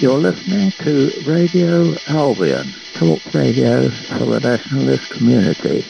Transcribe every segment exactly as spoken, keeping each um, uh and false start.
You're listening to Radio Albion, talk radio for the nationalist community.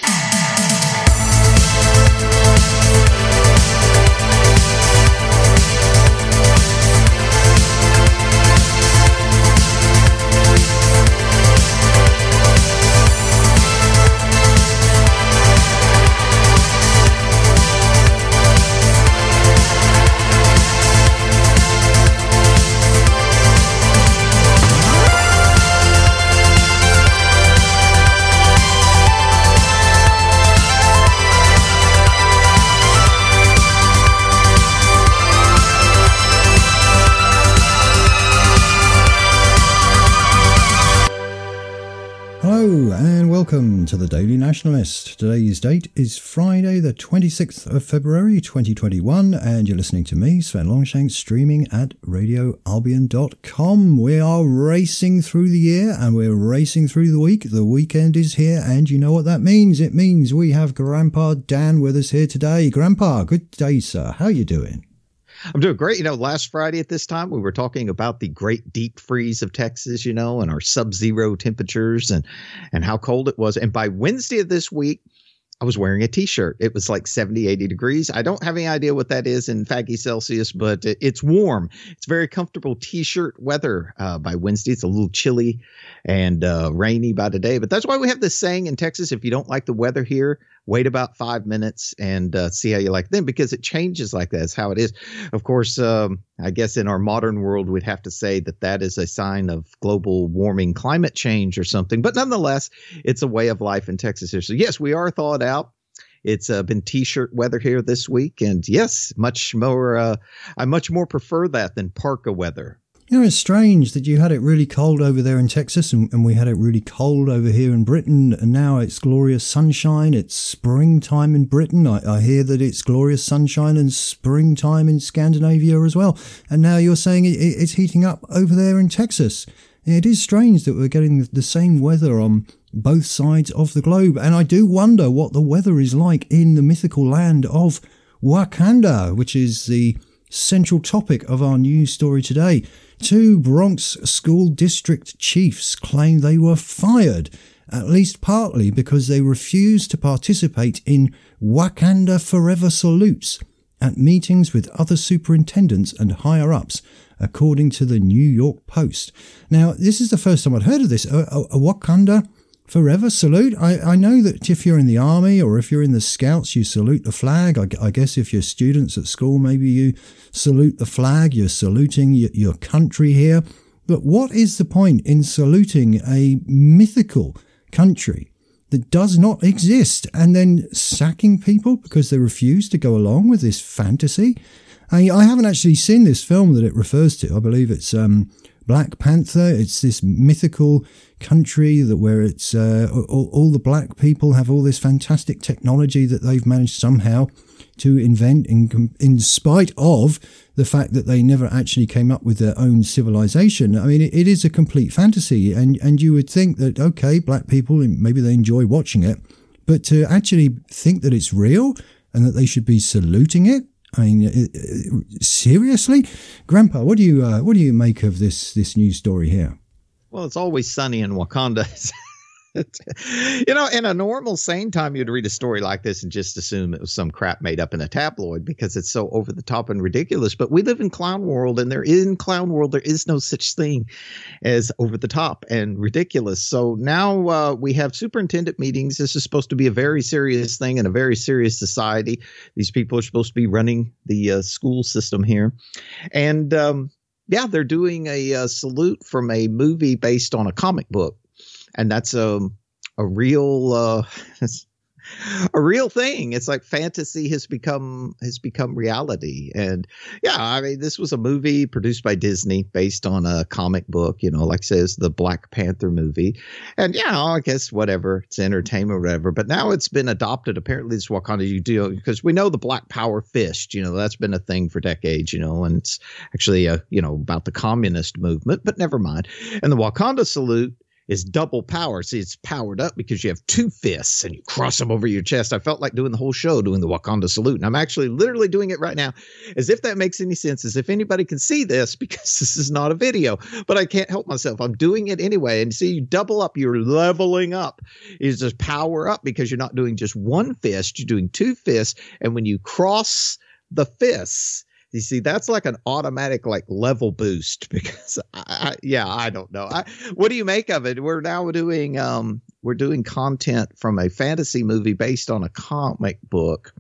Welcome to the Daily Nationalist. Today's date is Friday the twenty-sixth of February twenty twenty-one, and you're listening to me, Sven Longshanks, streaming at radio albion dot com. We are racing through the year and we're racing through the week. The weekend is here, and you know what that means. It means we have Grandpa Dan with us here today. Grandpa, good day, sir. How you doing? I'm doing great. You know, last Friday at this time, we were talking about the great deep freeze of Texas, you know, and our sub-zero temperatures and, and how cold it was. And by Wednesday of this week, I was wearing a T-shirt. It was like seventy, eighty degrees. I don't have any idea what that is in Faggy Celsius, but it's warm. It's very comfortable T-shirt weather uh, by Wednesday. It's a little chilly and uh, rainy by today. But that's why we have this saying in Texas, if you don't like the weather here, wait about five minutes and uh, see how you like them, because it changes like that. That's how it is. Of course, um, I guess in our modern world, we'd have to say that that is a sign of global warming, climate change or something. But nonetheless, it's a way of life in Texas here. So, yes, we are thawed out. It's uh, been T-shirt weather here this week. And yes, much more. Uh, I much more prefer that than parka weather. You know, it's strange that you had it really cold over there in Texas and, and we had it really cold over here in Britain, and now it's glorious sunshine. It's springtime in Britain. I, I hear that it's glorious sunshine and springtime in Scandinavia as well. And now you're saying it, it, it's heating up over there in Texas. It is strange that we're getting the same weather on both sides of the globe. And I do wonder what the weather is like in the mythical land of Wakanda, which is the central topic of our news story today. Two Bronx school district chiefs claim they were fired, at least partly because they refused to participate in Wakanda Forever salutes at meetings with other superintendents and higher-ups, according to the New York Post. Now, this is the first time I'd heard of this, a, a, a Wakanda Forever salute. I, I know that if you're in the army or if you're in the scouts, you salute the flag. I, I guess if you're students at school, maybe you salute the flag. You're saluting your, your country here. But what is the point in saluting a mythical country that does not exist and then sacking people because they refuse to go along with this fantasy? I, I haven't actually seen this film that it refers to. I believe it's um, Black Panther. It's this mythical country that where it's uh, all, all the black people have all this fantastic technology that they've managed somehow to invent in, in spite of the fact that they never actually came up with their own civilization. I mean, it, it is a complete fantasy, and, and you would think that, okay, black people, maybe they enjoy watching it, but to actually think that it's real and that they should be saluting it, I mean, it, it, seriously? Grandpa, what do you uh, what do you make of this this news story here? Well, it's always sunny in Wakanda. You know, in a normal, sane time, you'd read a story like this and just assume it was some crap made up in a tabloid because it's so over the top and ridiculous. But we live in clown world, and there in clown world, there is no such thing as over the top and ridiculous. So now uh, we have superintendent meetings. This is supposed to be a very serious thing in a very serious society. These people are supposed to be running the uh, school system here. And um, yeah, they're doing a, a salute from a movie based on a comic book. And that's a, a real uh, a real thing. It's like fantasy has become has become reality. And yeah, I mean, this was a movie produced by Disney based on a comic book, you know, like it says the Black Panther movie. And yeah, I guess whatever, it's entertainment or whatever. But now it's been adopted. Apparently, it's Wakanda. You do because we know the Black Power fist, you know, that's been a thing for decades, you know, and it's actually, a, you know, about the communist movement. But never mind. And the Wakanda salute is double power. See, it's powered up because you have two fists and you cross them over your chest. I felt like doing the whole show doing the Wakanda salute. And I'm actually literally doing it right now, as if that makes any sense, as if anybody can see this, because this is not a video. But I can't help myself. I'm doing it anyway. And see, you double up, you're leveling up. You just power up because you're not doing just one fist, you're doing two fists. And when you cross the fists, you see, that's like an automatic like level boost because I, I, yeah, I don't know. I, what do you make of it? We're now doing um we're doing content from a fantasy movie based on a comic book.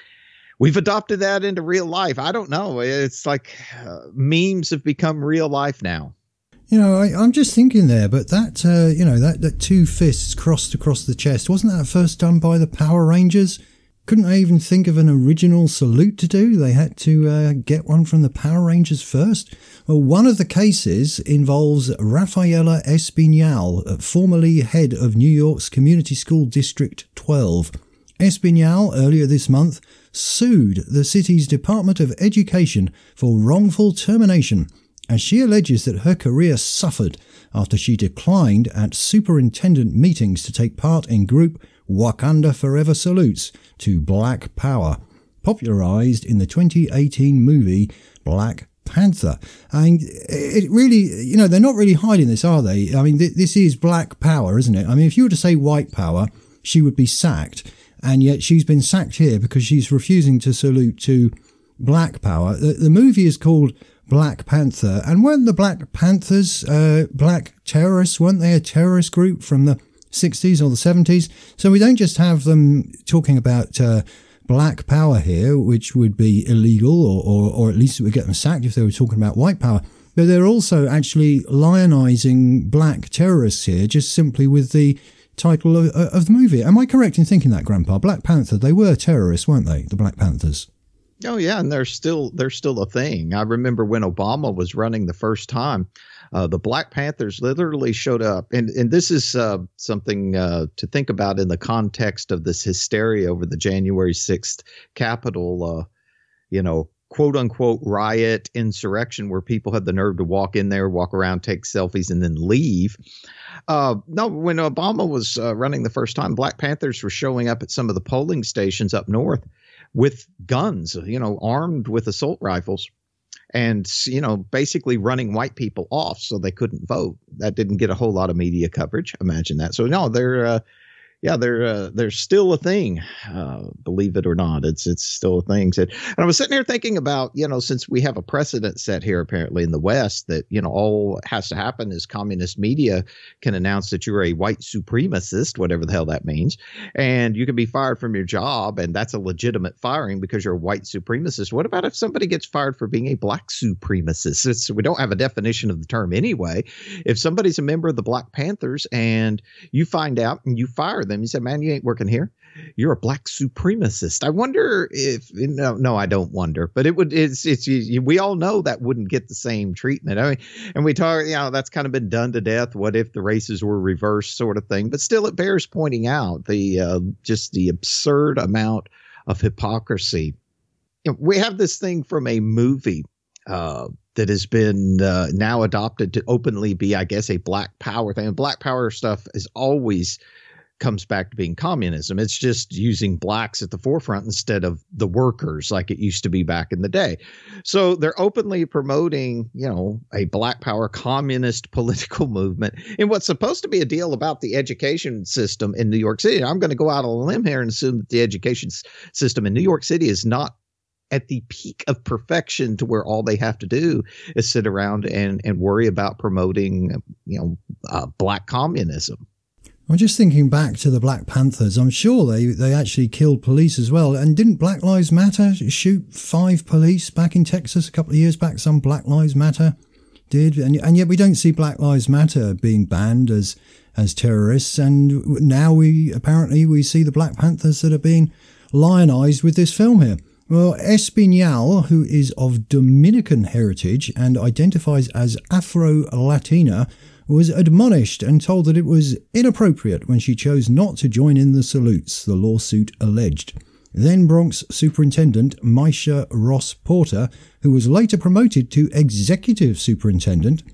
We've adopted that into real life. I don't know. It's like uh, memes have become real life now. You know, I, I'm just thinking there, but that uh, you know that that two fists crossed across the chest, wasn't that first done by the Power Rangers? Couldn't I even think of an original salute to do? They had to uh, get one from the Power Rangers first. Well, one of the cases involves Rafaela Espinal, formerly head of New York's Community School District twelve. Espinal, earlier this month, sued the city's Department of Education for wrongful termination, as she alleges that her career suffered after she declined at superintendent meetings to take part in group Wakanda Forever salutes to Black Power, popularized in the twenty eighteen movie Black Panther. And it really, you know, they're not really hiding this, are they? I mean, th- this is Black Power, isn't it? I mean, if you were to say White Power, she would be sacked. And yet she's been sacked here because she's refusing to salute to Black Power. The, the movie is called Black Panther. And weren't the Black Panthers uh, black terrorists? Weren't they a terrorist group from the sixties or the seventies? So we don't just have them talking about uh, black power here, which would be illegal, or, or, or at least it would get them sacked if they were talking about white power. But they're also actually lionizing black terrorists here, just simply with the title of, of the movie. Am I correct in thinking that, Grandpa? Black Panther, they were terrorists, weren't they? The Black Panthers. Oh, yeah. And they're still they're still a thing. I remember when Obama was running the first time, Uh, the Black Panthers literally showed up. And, and this is uh, something uh, to think about in the context of this hysteria over the January sixth Capitol, uh, you know, quote unquote riot insurrection, where people had the nerve to walk in there, walk around, take selfies, and then leave. Uh, no, when Obama was uh, running the first time, Black Panthers were showing up at some of the polling stations up north with guns, you know, armed with assault rifles. And, you know, basically running white people off so they couldn't vote. That didn't get a whole lot of media coverage. Imagine that. So, no, they're uh, yeah, they're uh, they're still a thing. Uh, believe it or not, it's it's still a thing. And I was sitting here thinking about, you know, since we have a precedent set here apparently in the West that, you know, all has to happen is communist media can announce that you're a white supremacist, whatever the hell that means, and you can be fired from your job, and that's a legitimate firing because you're a white supremacist. What about if somebody gets fired for being a black supremacist? It's, we don't have a definition of the term anyway. If somebody's a member of the Black Panthers and you find out and you fire them, you say, man, you ain't working here. You're a black supremacist. I wonder if no, no, I don't wonder, but it would. It's, it's. You, we all know that wouldn't get the same treatment. I mean, and we talk, you know, that's kind of been done to death. What if the races were reversed, sort of thing? But still, it bears pointing out the uh, just the absurd amount of hypocrisy. You know, we have this thing from a movie uh, that has been uh, now adopted to openly be, I guess, a black power thing. And black power stuff is always comes back to being communism. It's just using blacks at the forefront instead of the workers like it used to be back in the day. So they're openly promoting, you know, a black power communist political movement in what's supposed to be a deal about the education system in New York City. I'm going to go out on a limb here and assume that the education s- system in New York City is not at the peak of perfection to where all they have to do is sit around and, and worry about promoting, you know, uh, black communism. I'm just thinking back to the Black Panthers. I'm sure they, they actually killed police as well. And didn't Black Lives Matter shoot five police back in Texas a couple of years back? Some Black Lives Matter did. And, and yet we don't see Black Lives Matter being banned as as terrorists. And now we apparently we see the Black Panthers that are being lionized with this film here. Well, Espinal, who is of Dominican heritage and identifies as Afro-Latina, was admonished and told that it was inappropriate when she chose not to join in the salutes, the lawsuit alleged. Then Bronx Superintendent Misha Ross Porter, who was later promoted to Executive Superintendent,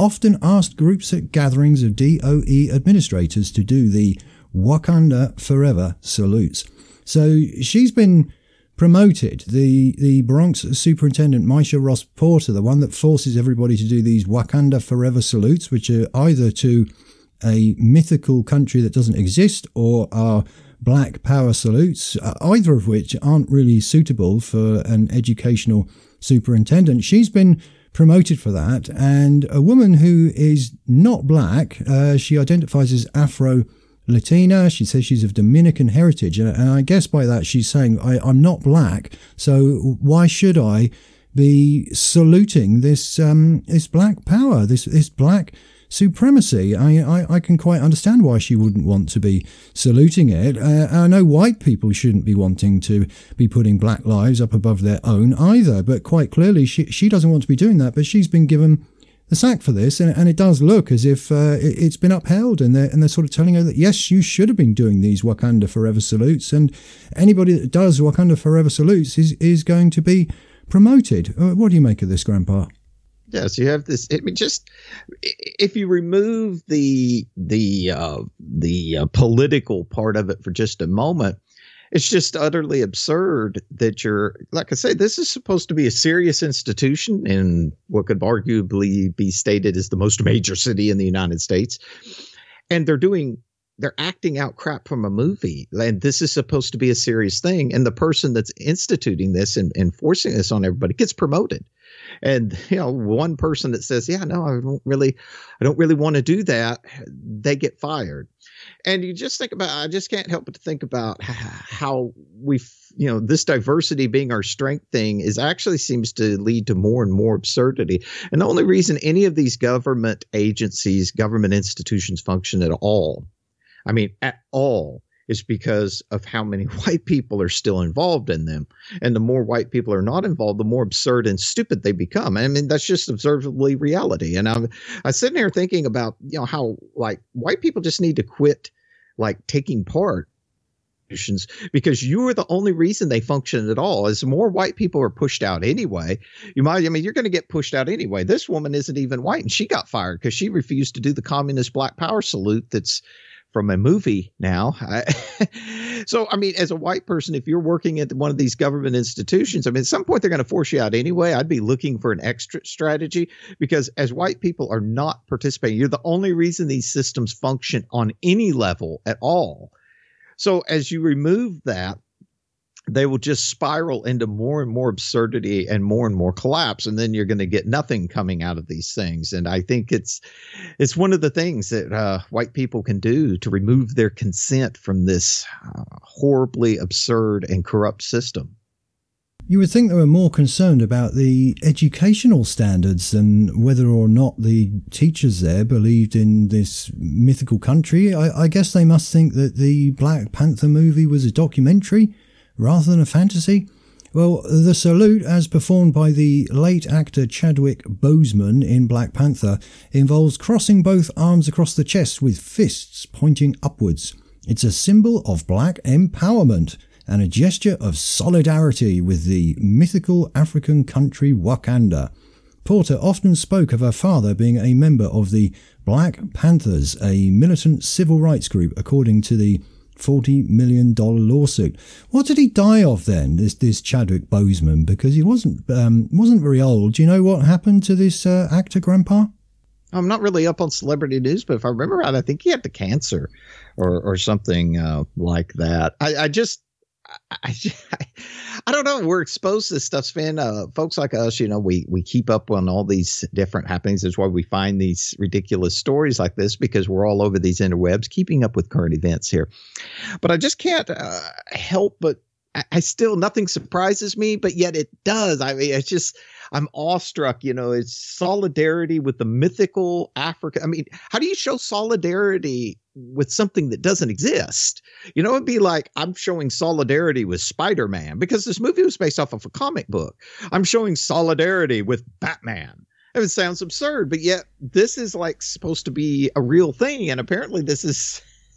often asked groups at gatherings of D O E administrators to do the Wakanda Forever salutes. So she's been promoted. The the Bronx superintendent, Maisha Ross Porter, the one that forces everybody to do these Wakanda Forever salutes, which are either to a mythical country that doesn't exist or are Black Power salutes, either of which aren't really suitable for an educational superintendent. She's been promoted for that, and a woman who is not black, uh, she identifies as Afro-Latina. She says she's of Dominican heritage, and, and I guess by that she's saying, I, I'm not black, so why should I be saluting this um, this Black Power, this this black supremacy? I, I, I can quite understand why she wouldn't want to be saluting it. Uh, I know white people shouldn't be wanting to be putting black lives up above their own either, but quite clearly she, she doesn't want to be doing that, but she's been given the sack for this, and, and it does look as if uh, it, it's been upheld, and they're, and they're sort of telling her that, yes, you should have been doing these Wakanda Forever salutes, and anybody that does Wakanda Forever salutes is, is going to be promoted. Uh, what do you make of this, Grandpa? Yes, you have this. I mean, just if you remove the the uh, the uh, political part of it for just a moment, it's just utterly absurd that you're, like I say, this is supposed to be a serious institution in what could arguably be stated as the most major city in the United States, and they're doing. They're acting out crap from a movie, and this is supposed to be a serious thing. And the person that's instituting this and enforcing this on everybody gets promoted. And, you know, one person that says, yeah, no, I don't really, I don't really want to do that, they get fired. And you just think about, I just can't help but to think about how we, you know, this diversity being our strength thing is actually seems to lead to more and more absurdity. And the only reason any of these government agencies, government institutions function at all, I mean, at all, is because of how many white people are still involved in them. And the more white people are not involved, the more absurd and stupid they become. I mean, that's just observably reality. And I'm, I'm sitting here thinking about, you know, how like white people just need to quit like taking part, because you are the only reason they function at all. As more white people are pushed out anyway, you might, I mean, you're going to get pushed out anyway. This woman isn't even white, and she got fired because she refused to do the communist Black Power salute that's from a movie now. So, I mean, as a white person, if you're working at one of these government institutions, I mean, at some point they're going to force you out anyway. I'd be looking for an extra strategy, because as white people are not participating, you're the only reason these systems function on any level at all. So as you remove that, they will just spiral into more and more absurdity and more and more collapse. And then you're going to get nothing coming out of these things. And I think it's it's one of the things that uh, white people can do to remove their consent from this uh, horribly absurd and corrupt system. You would think they were more concerned about the educational standards than whether or not the teachers there believed in this mythical country. I, I guess they must think that the Black Panther movie was a documentary rather than a fantasy. Well, the salute, as performed by the late actor Chadwick Boseman in Black Panther, involves crossing both arms across the chest with fists pointing upwards. It's a symbol of black empowerment and a gesture of solidarity with the mythical African country Wakanda. Porter often spoke of her father being a member of the Black Panthers, a militant civil rights group, according to the forty million dollars lawsuit. What did he die of then, this this Chadwick Boseman? Because he wasn't um, wasn't very old. Do you know what happened to this uh, actor, Grandpa? I'm not really up on celebrity news, but if I remember right, I think he had the cancer or or something uh, like that. I, I just I, I, I don't know. We're exposed to this stuff, Sven. Uh, folks like us, you know, we, we keep up on all these different happenings. That's why we find these ridiculous stories like this, because we're all over these interwebs, keeping up with current events here. But I just can't uh, help but I, I still, nothing surprises me, but yet it does. I mean, it's just, I'm awestruck. You know, it's solidarity with the mythical Africa. I mean, how do you show solidarity with something that doesn't exist? You know, it'd be like I'm showing solidarity with Spider-Man because this movie was based off of a comic book. I'm showing solidarity with Batman. It sounds absurd, but yet this is like supposed to be a real thing. And apparently this is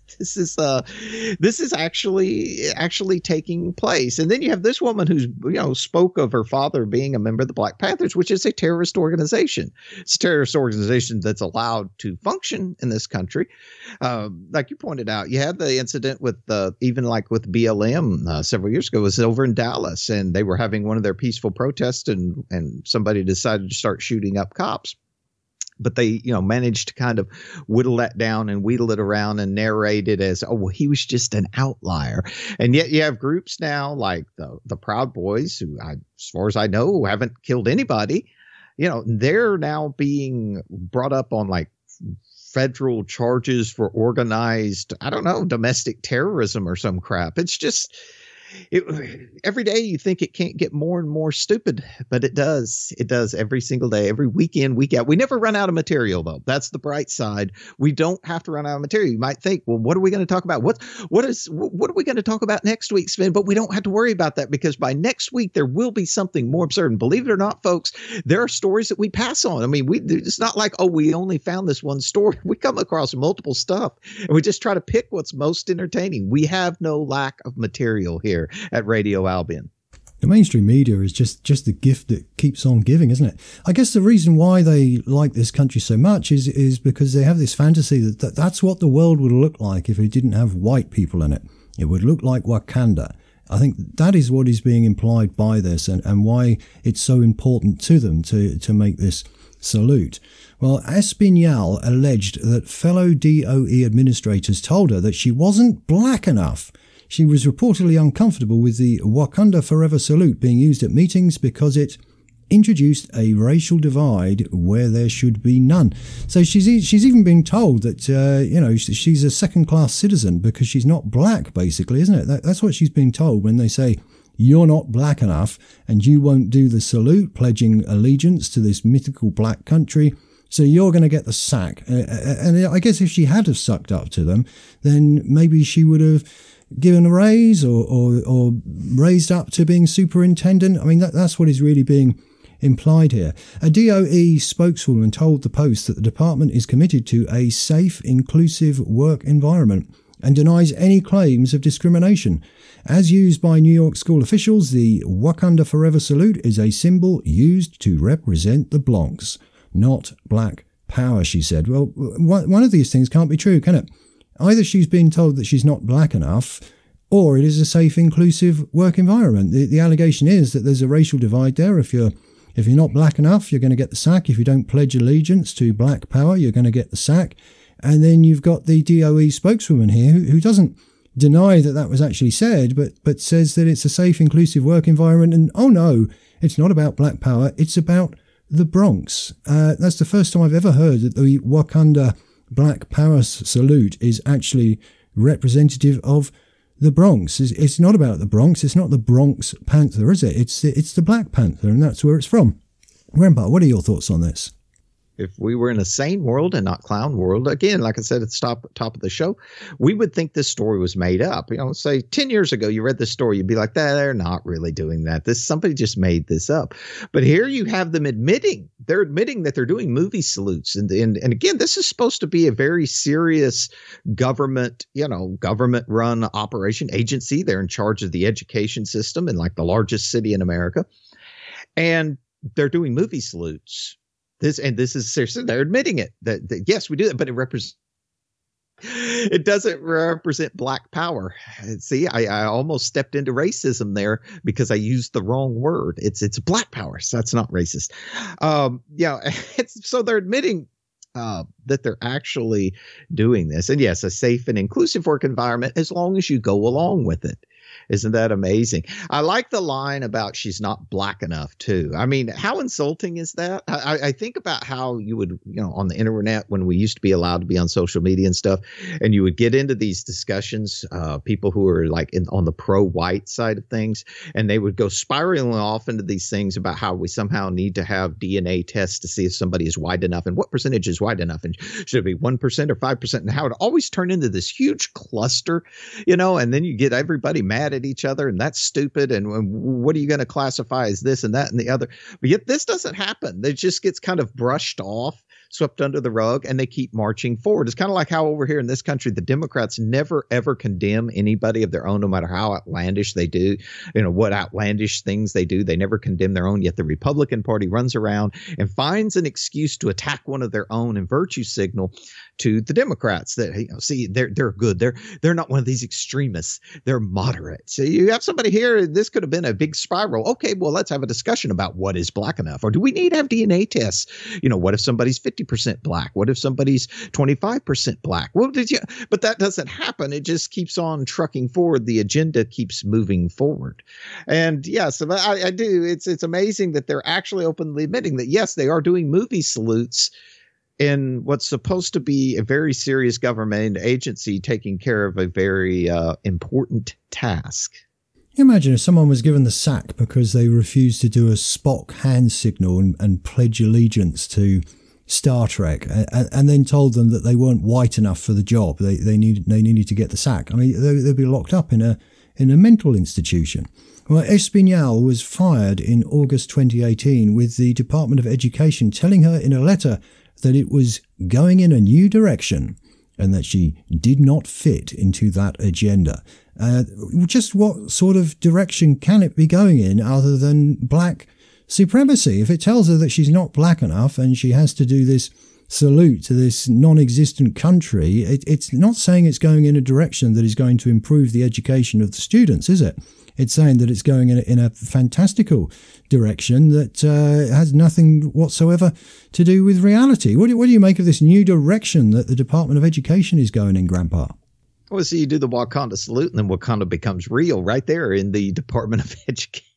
This is uh, this is actually actually taking place. And then you have this woman who's, you know, spoke of her father being a member of the Black Panthers, which is a terrorist organization. It's a terrorist organization that's allowed to function in this country. Um, like you pointed out, you had the incident with uh, even like with B L M uh, several years ago. It was over in Dallas, and they were having one of their peaceful protests, and and somebody decided to start shooting up cops. But they, you know, managed to kind of whittle that down and wheedle it around and narrate it as, oh, well, he was just an outlier. And yet you have groups now like the the Proud Boys, who, I, as far as I know, haven't killed anybody. You know, they're now being brought up on like federal charges for organized, I don't know, domestic terrorism or some crap. It's just, it, every day you think it can't get more and more stupid, but it does. It does every single day, every weekend, week out. We never run out of material, though. That's the bright side. We don't have to run out of material. You might think, well, what are we going to talk about? What, what is, what are we going to talk about next week, Sven? But we don't have to worry about that, because by next week, there will be something more absurd. And believe it or not, folks, there are stories that we pass on. I mean, we, it's not like, oh, we only found this one story. We come across multiple stuff, and we just try to pick what's most entertaining. We have no lack of material here at Radio Albion. The mainstream media is just, just the gift that keeps on giving, isn't it? I guess the reason why they like this country so much is is because they have this fantasy that, that that's what the world would look like if it didn't have white people in it. It would look like Wakanda. I think that is what is being implied by this, and, and why it's so important to them to, to make this salute. Well, Espinal alleged that fellow D O E administrators told her that she wasn't black enough. She was reportedly uncomfortable with the Wakanda Forever salute being used at meetings because it introduced a racial divide where there should be none. So she's she's even been told that, uh, you know, she's a second-class citizen because she's not black, basically, isn't it? That, that's what she's been told when they say, you're not black enough and you won't do the salute, pledging allegiance to this mythical black country. So you're going to get the sack. Uh, and I guess if she had have sucked up to them, then maybe she would have given a raise or, or, or raised up to being superintendent. I mean, that, that's what is really being implied here. A D O E spokeswoman told the Post that the department is committed to a safe, inclusive work environment and denies any claims of discrimination. As used by New York school officials, the Wakanda Forever salute is a symbol used to represent the Bronx, not black power, she said. Well, one of these things can't be true, can it? Either she's been told that she's not black enough, or it is a safe, inclusive work environment. The, the allegation is that there's a racial divide there. If you're if you're not black enough, you're going to get the sack. If you don't pledge allegiance to black power, you're going to get the sack. And then you've got the D O E spokeswoman here who, who doesn't deny that that was actually said, but but says that it's a safe, inclusive work environment. And oh no, it's not about black power. It's about the Bronx. Uh, that's the first time I've ever heard that the Wakanda Black Power salute is actually representative of the Bronx. It's, it's not about the Bronx. It's not the Bronx Panther, is it? It's it's the Black Panther, and that's where it's from. Grandpa, what are your thoughts on this? If we were in a sane world and not clown world, again, like I said at the top, top of the show, we would think this story was made up. You know, say ten years ago, you read this story, you'd be like, they're not really doing that. This somebody just made this up. But here you have them admitting, they're admitting that they're doing movie salutes. And, and, and again, this is supposed to be a very serious government, you know, government run operation agency. They're in charge of the education system in like the largest city in America. And they're doing movie salutes. This and this is seriously, they're admitting it that, that yes, we do that, but it represents. It doesn't represent black power. See, I, I almost stepped into racism there because I used the wrong word. It's it's black power, so that's not racist. Um, yeah, it's, so they're admitting uh, that they're actually doing this, and yes, a safe and inclusive work environment as long as you go along with it. Isn't that amazing? I like the line about she's not black enough, too. I mean, how insulting is that? I, I think about how you would, you know, on the internet when we used to be allowed to be on social media and stuff, and you would get into these discussions, uh, people who are like in, on the pro-white side of things, and they would go spiraling off into these things about how we somehow need to have D N A tests to see if somebody is white enough and what percentage is white enough, and should it be one percent or five percent, and how it always turned into this huge cluster, you know, and then you get everybody mad at each other, and that's stupid, and, and what are you going to classify as this and that and the other? But yet this doesn't happen. It just gets kind of brushed off swept under the rug, and they keep marching forward. It's kind of like how over here in this country, the Democrats never, ever condemn anybody of their own, no matter how outlandish they do, you know, what outlandish things they do. They never condemn their own, yet the Republican Party runs around and finds an excuse to attack one of their own and virtue signal to the Democrats that, you know, see, they're they're good. They're they're not one of these extremists. They're moderate. So you have somebody here, this could have been a big spiral. Okay, well, let's have a discussion about what is black enough. Or do we need to have D N A tests? You know, what if somebody's fifty percent black? What if somebody's twenty-five percent black? Well, did you? But that doesn't happen. It just keeps on trucking forward. The agenda keeps moving forward. And yes, I, I do. It's it's amazing that they're actually openly admitting that, yes, they are doing movie salutes in what's supposed to be a very serious government agency taking care of a very uh, important task. Imagine if someone was given the sack because they refused to do a Spock hand signal and, and pledge allegiance to Star Trek, and, and then told them that they weren't white enough for the job. They they needed they needed to get the sack. I mean, they, they'd be locked up in a in a mental institution. Well, Espinal was fired in August twenty eighteen, with the Department of Education telling her in a letter that it was going in a new direction and that she did not fit into that agenda. Uh, just what sort of direction can it be going in other than black supremacy? If it tells her that she's not black enough and she has to do this salute to this non-existent country, it, it's not saying it's going in a direction that is going to improve the education of the students, is it? It's saying that it's going in a, in a fantastical direction that uh, has nothing whatsoever to do with reality. What do, what do you make of this new direction that the Department of Education is going in, Grandpa? Well, so you do the Wakanda salute, and then Wakanda becomes real right there in the Department of Education.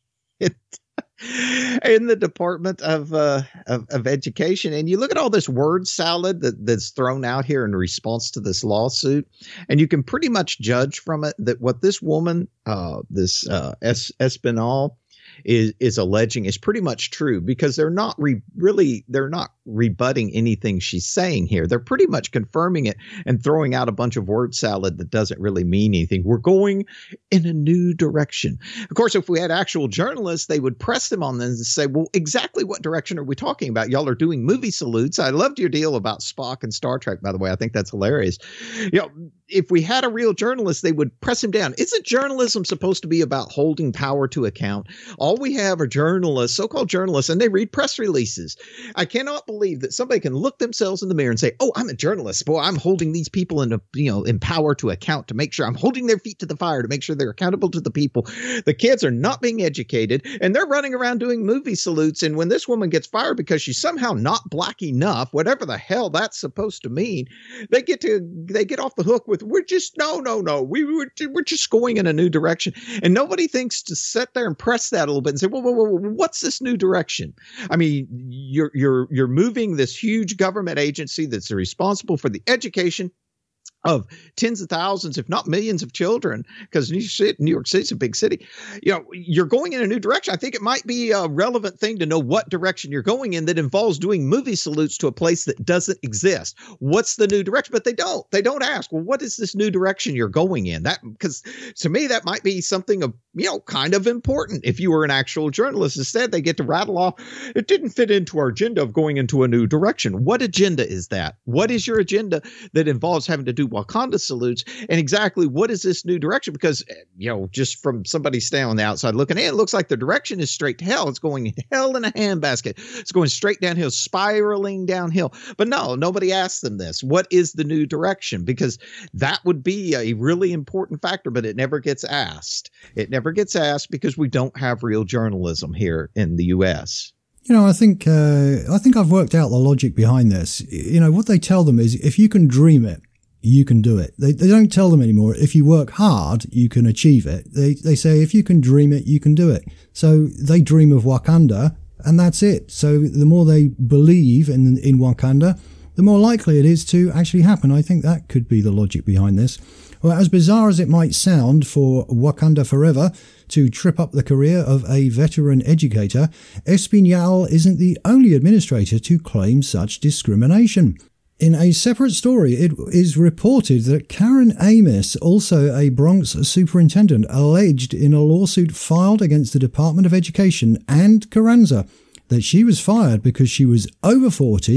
in the Department of, uh, of of Education. And you look at all this word salad that, that's thrown out here in response to this lawsuit, and you can pretty much judge from it that what this woman, uh, this uh, es- Espinal, is is alleging is pretty much true, because they're not re- really they're not rebutting anything she's saying here. They're pretty much confirming it and throwing out a bunch of word salad that doesn't really mean anything. We're going in a new direction. Of course, if we had actual journalists, they would press them on this and say, well, exactly what direction are we talking about? Y'all are doing movie salutes. I loved your deal about Spock and Star Trek, by the way. I think that's hilarious. You know, if we had a real journalist, they would press him down. Isn't journalism supposed to be about holding power to account? All we have are journalists, so-called journalists, and they read press releases. I cannot believe that somebody can look themselves in the mirror and say, oh, I'm a journalist. Boy, I'm holding these people in, a, you know, in power to account, to make sure I'm holding their feet to the fire, to make sure they're accountable to the people. The kids are not being educated, and they're running around doing movie salutes. And when this woman gets fired because she's somehow not black enough, whatever the hell that's supposed to mean, they get to they get off the hook with, we're just, no, no, no, we, we're, we're just going in a new direction. And nobody thinks to sit there and press that a little bit and say, whoa, whoa, whoa, whoa, what's this new direction? I mean, you're you're you're moving this huge government agency that's responsible for the education of tens of thousands, if not millions of children, because New York City is a big city. You know, you're going in a new direction. I think it might be a relevant thing to know what direction you're going in that involves doing movie salutes to a place that doesn't exist. What's the new direction? But they don't. They don't ask, well, what is this new direction you're going in? That, because to me, that might be something of, you know, kind of important if you were an actual journalist. Instead, they get to rattle off, it didn't fit into our agenda of going into a new direction. What agenda is that? What is your agenda that involves having to do Wakanda salutes, and exactly what is this new direction? Because, you know, just from somebody standing on the outside looking in, it looks like the direction is straight to hell. It's going hell in a handbasket. It's going straight downhill, spiraling downhill. But no, nobody asked them this. What is the new direction? Because that would be a really important factor, but it never gets asked. It never gets asked because we don't have real journalism here in the U S. You know, I think uh, I think I've worked out the logic behind this. You know, what they tell them is, if you can dream it, you can do it. They, they don't tell them anymore, if you work hard, you can achieve it. They they say, if you can dream it, you can do it. So they dream of Wakanda, and that's it. So the more they believe in in Wakanda, the more likely it is to actually happen. I think that could be the logic behind this. Well, as bizarre as it might sound for Wakanda Forever to trip up the career of a veteran educator, Espinal isn't the only administrator to claim such discrimination. In a separate story, it is reported that Karen Amos, also a Bronx superintendent, alleged in a lawsuit filed against the Department of Education and Carranza that she was fired because she was over forty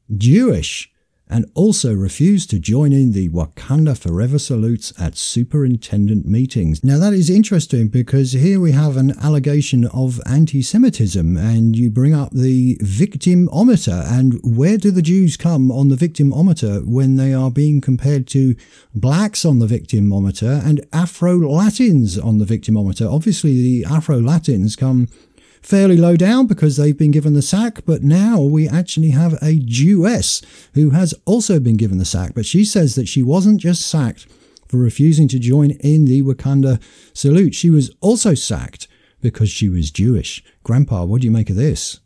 Jewish, and also refused to join in the Wakanda Forever salutes at superintendent meetings. Now that is interesting because here we have an allegation of anti-Semitism, and you bring up the victimometer, and where do the Jews come on the victimometer when they are being compared to blacks on the victimometer and Afro-Latins on the victimometer? Obviously the Afro-Latins come fairly low down because they've been given the sack, but now we actually have a Jewess who has also been given the sack. But she says that she wasn't just sacked for refusing to join in the Wakanda salute. She was also sacked because she was Jewish. Grandpa, what do you make of this?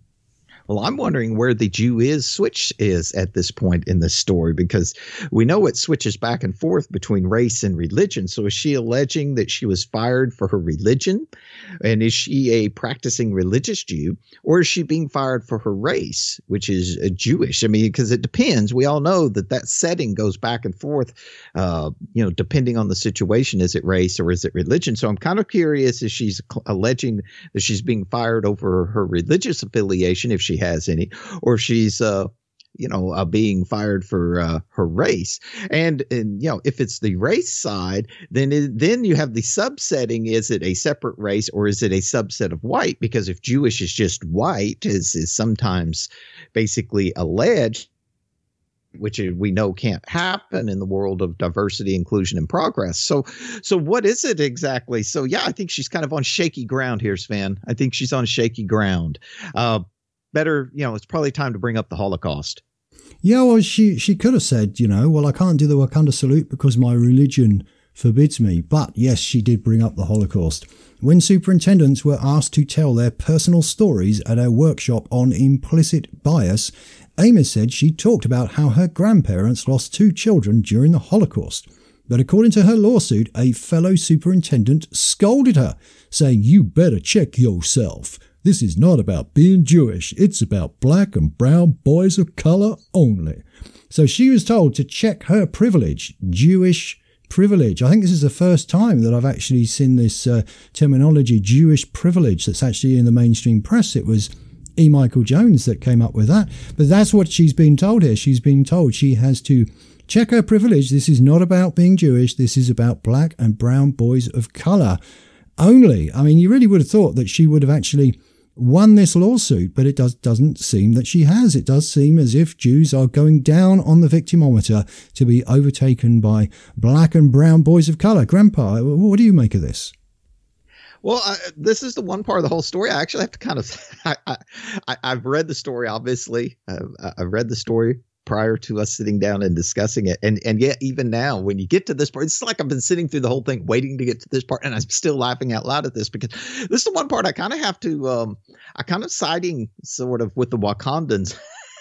Well, I'm wondering where the Jew is switch is at this point in the story, because we know it switches back and forth between race and religion. So is she alleging that she was fired for her religion? And is she a practicing religious Jew? Or is she being fired for her race, which is a Jewish? I mean, because it depends. We all know that that setting goes back and forth, uh, you know, depending on the situation. Is it race or is it religion? So I'm kind of curious if she's alleging that she's being fired over her religious affiliation, if she has any, or she's uh you know uh, being fired for uh, her race. And and you know, if it's the race side, then it, then you have the subsetting. Is it a separate race or is it a subset of white? Because if Jewish is just white, as is sometimes basically alleged, which we know can't happen in the world of diversity, inclusion, and progress. So, so what is it exactly? So, yeah, I think she's kind of on shaky ground here, Sven. I think she's on shaky ground. Uh, better, you know, it's probably time to bring up the Holocaust. Yeah, well, she, she could have said, you know, well, I can't do the Wakanda salute because my religion forbids me. But yes, she did bring up the Holocaust. When superintendents were asked to tell their personal stories at a workshop on implicit bias, Amos said she talked about how her grandparents lost two children during the Holocaust. But according to her lawsuit, a fellow superintendent scolded her, saying, "You better check yourself. This is not about being Jewish. It's about black and brown boys of color only." So she was told to check her privilege, Jewish privilege. I think this is the first time that I've actually seen this uh, terminology, Jewish privilege, that's actually in the mainstream press. It was E. Michael Jones that came up with that. But that's what she's been told here. She's been told she has to check her privilege. This is not about being Jewish. This is about black and brown boys of color only. I mean, you really would have thought that she would have actually won this lawsuit, but it does, doesn't seem that she has. It does seem as if Jews are going down on the victimometer to be overtaken by black and brown boys of color. Grandpa, what do you make of this? Well, uh, this is the one part of the whole story I actually have to kind of I, I, I've read the story, obviously. Uh, I've read the story prior to us sitting down and discussing it. And and yet, even now, when you get to this part, it's like I've been sitting through the whole thing waiting to get to this part. And I'm still laughing out loud at this because this is the one part I kind of have to um, I kind of siding sort of with the Wakandans.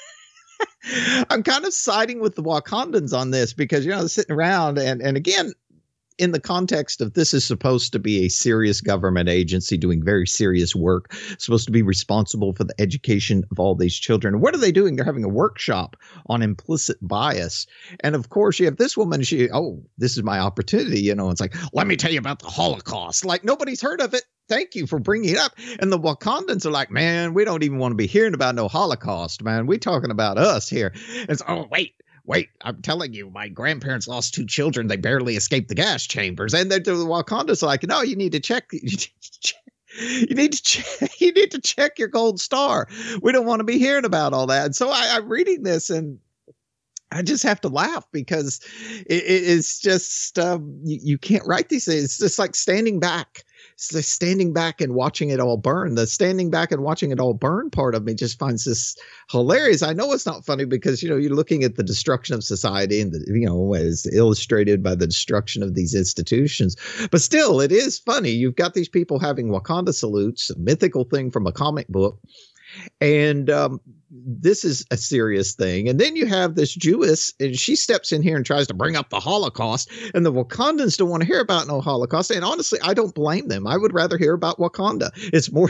I'm kind of siding with the Wakandans on this because, you know, sitting around and and again, in the context of this is supposed to be a serious government agency doing very serious work, supposed to be responsible for the education of all these children. What are they doing? They're having a workshop on implicit bias. And of course, you have this woman, she, oh, this is my opportunity. You know, it's like, let me tell you about the Holocaust. Like nobody's heard of it. Thank you for bringing it up. And the Wakandans are like, man, we don't even want to be hearing about no Holocaust, man. We're talking about us here. It's, oh, wait. Wait, I'm telling you, my grandparents lost two children. They barely escaped the gas chambers. And the Wakanda's like, no, you need to check. You need to check. You need to check. You need to check your gold star. We don't want to be hearing about all that. And so I, I'm reading this and I just have to laugh because it, it, it's just um, you, you can't write these things. It's just like standing back. It's the standing back and watching it all burn. The standing back and watching it all burn part of me just finds this hilarious. I know it's not funny because, you know, you're looking at the destruction of society and, the, you know, as illustrated by the destruction of these institutions. But still, it is funny. You've got these people having Wakanda salutes, a mythical thing from a comic book. And um, this is a serious thing. And then you have this Jewess, and she steps in here and tries to bring up the Holocaust. And the Wakandans don't want to hear about no Holocaust. And honestly, I don't blame them. I would rather hear about Wakanda. It's more,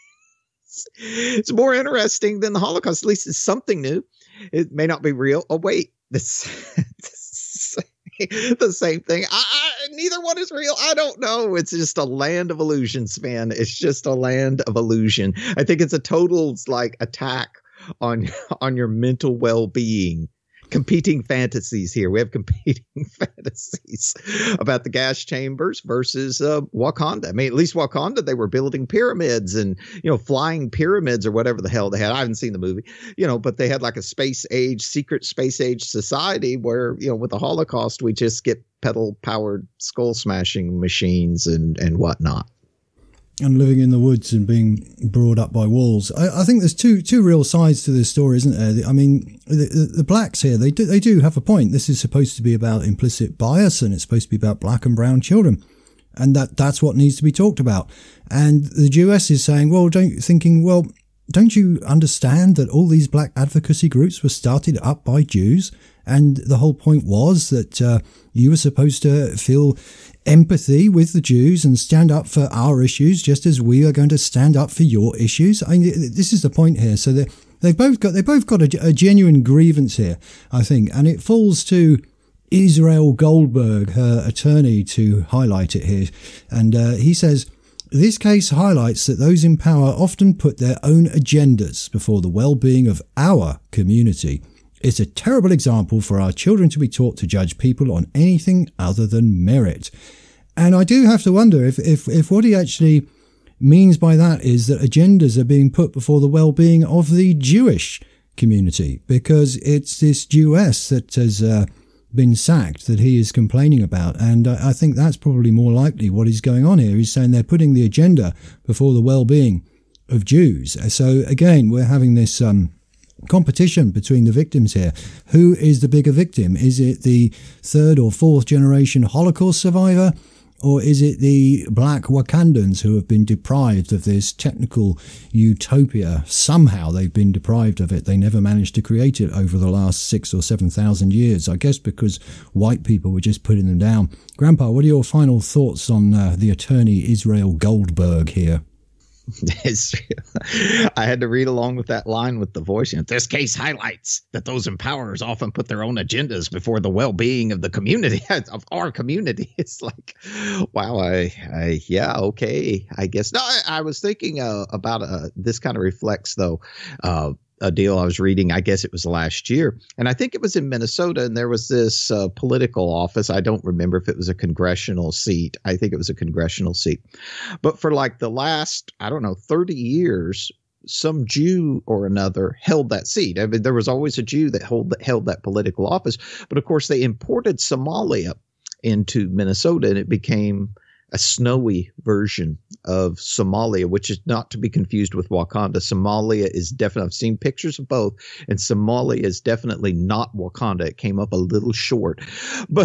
it's more interesting than the Holocaust. At least it's something new. It may not be real. Oh, wait, this, this the same thing. I, I, neither one is real. I don't know. It's just a land of illusions, man. It's just a land of illusion. I think it's a total like attack on on your mental well-being. Competing fantasies here. We have competing fantasies about the gas chambers versus uh, Wakanda. I mean, at least Wakanda, they were building pyramids and, you know, flying pyramids or whatever the hell they had. I haven't seen the movie, you know, but they had like a space age, secret space age society where, you know, with the Holocaust, we just get pedal powered skull smashing machines and, and whatnot. And living in the woods and being brought up by wolves. I, I think there's two two real sides to this story, isn't there? I mean, the, the, the blacks here, they do, they do have a point. This is supposed to be about implicit bias, and it's supposed to be about black and brown children. And that that's what needs to be talked about. And the Jewess is saying, well, don't thinking, well, don't you understand that all these black advocacy groups were started up by Jews? And the whole point was that uh, you were supposed to feel empathy with the Jews and stand up for our issues, just as we are going to stand up for your issues. I mean, this is the point here. So they they've both got they both got a, a genuine grievance here, I think, and it falls to Israel Goldberg, her attorney, to highlight it here. And uh, he says, this case highlights that those in power often put their own agendas before the well-being of our community. It's a terrible example for our children to be taught to judge people on anything other than merit. And I do have to wonder if, if, if what he actually means by that is that agendas are being put before the well-being of the Jewish community, because it's this Jewess that has uh, been sacked that he is complaining about. And I, I think that's probably more likely what is going on here. He's saying they're putting the agenda before the well-being of Jews. So again, we're having this um, competition between the victims here. Who is the bigger victim? Is it the third or fourth generation Holocaust survivor? Or is it the black Wakandans who have been deprived of this technical utopia? Somehow they've been deprived of it. They never managed to create it over the last six or seven thousand years. I guess because white people were just putting them down. Grandpa, what are your final thoughts on uh, the attorney Israel Goldberg here? I had to read along with that line with the voice. You know, this case highlights that those in power often put their own agendas before the well-being of the community, of our community. It's like, wow, I, I yeah, okay, I guess. No, I, I was thinking uh, about uh, this kind of reflects, though, uh, a deal I was reading, I guess it was last year. And I think it was in Minnesota, and there was this uh, political office. I don't remember if it was a congressional seat. I think it was a congressional seat. But for like the last, I don't know, thirty years, some Jew or another held that seat. I mean, there was always a Jew that held, that held that political office. But of course, they imported Somalia into Minnesota, and it became a snowy version of Somalia, which is not to be confused with Wakanda. Somalia is definitely, I've seen pictures of both, and Somalia is definitely not Wakanda. It came up a little short. But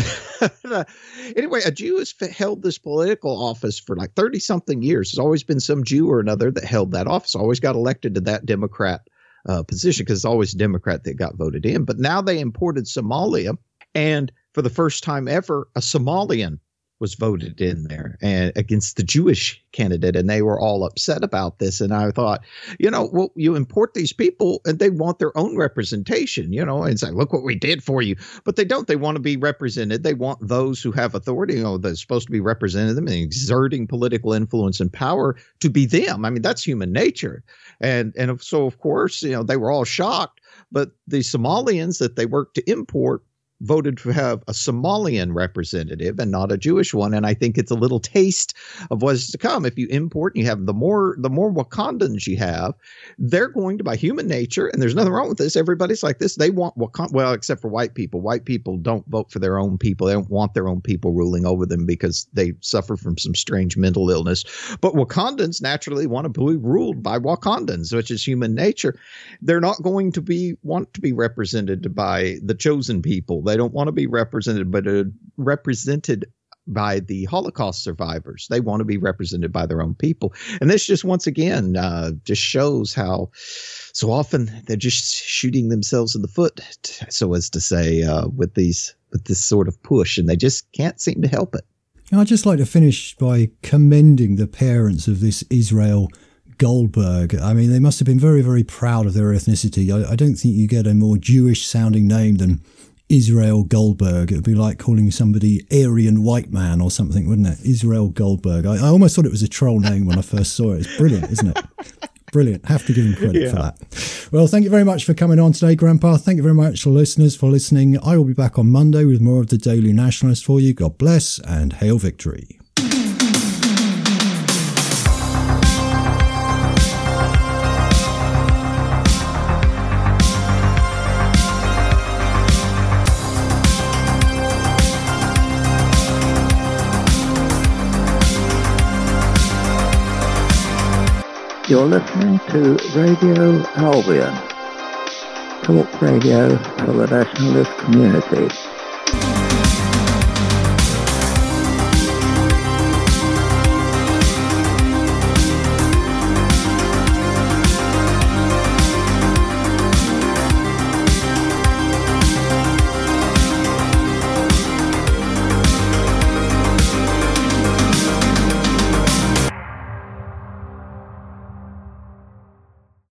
anyway, a Jew has held this political office for like thirty something years. There's always been some Jew or another that held that office, always got elected to that Democrat uh, position, because it's always a Democrat that got voted in. But now they imported Somalia, and for the first time ever, a Somalian was voted in there and against the Jewish candidate, and they were all upset about this. And I thought, you know, well, you import these people and they want their own representation, you know, and say, look what we did for you. But they don't. They want to be represented. They want those who have authority, you know, that's supposed to be representing them and exerting political influence and power to be them. I mean, that's human nature. And and so, of course, you know, they were all shocked. But the Somalians that they worked to import voted to have a Somalian representative and not a Jewish one. And I think it's a little taste of what's to come. If you import and you have the more the more Wakandans you have, they're going to, by human nature, and there's nothing wrong with this, everybody's like this, they want Wakanda, well, except for white people. White people don't vote for their own people. They don't want their own people ruling over them because they suffer from some strange mental illness. But Wakandans naturally want to be ruled by Wakandans, which is human nature. They're not going to be want to be represented by the chosen people. They don't want to be represented, but uh, represented by the Holocaust survivors. They want to be represented by their own people. And this just once again uh, just shows how so often they're just shooting themselves in the foot, so as to say, uh, with these with this sort of push, and they just can't seem to help it. I'd just like to finish by commending the parents of this Israel Goldberg. I mean, they must have been very, very proud of their ethnicity. I, I don't think you get a more Jewish sounding name than Israel Goldberg. It would be like calling somebody Aryan white man or something, wouldn't it? Israel Goldberg. I, I almost thought it was a troll name when I first saw it. It's brilliant, isn't it? Brilliant. Have to give him credit Yeah. for that. Well, thank you very much for coming on today, Grandpa. Thank you very much, listeners, for listening. I will be back on Monday with more of the Daily Nationalist for you. God bless and hail victory. You're listening to Radio Albion, talk radio for the nationalist community.